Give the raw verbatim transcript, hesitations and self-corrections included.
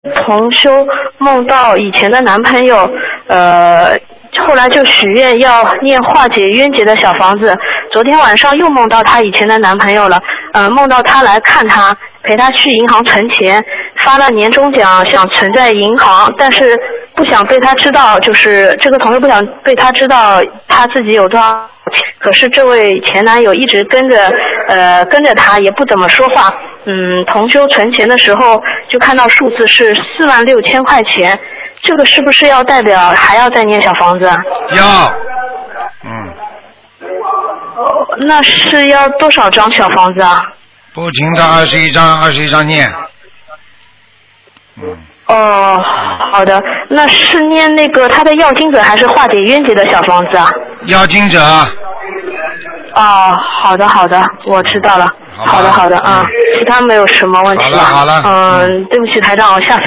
同修梦到以前的男朋友，呃，后来就许愿要念化解冤结的小房子。昨天晚上又梦到她以前的男朋友了，呃，梦到他来看她，陪她去银行存钱，发了年终奖，想存在银行，但是不想被他知道，就是这个同学不想被他知道他自己有多少钱。可是这位前男友一直跟着，呃，跟着他，也不怎么说话。嗯，同修存钱的时候就看到数字是四万六千块钱，这个是不是要代表还要再念小房子啊？ 要，嗯。 哦，那是要多少张小房子啊？ 不停的二十一张，二十一张念。嗯。 哦，好的，那是念那个他的要经者还是化解冤结的小房子啊？ 要经者。 哦，好的好的，我知道了。好的好的啊、嗯，其他没有什么问题了。 好了好了。 嗯，对不起台长，我下次。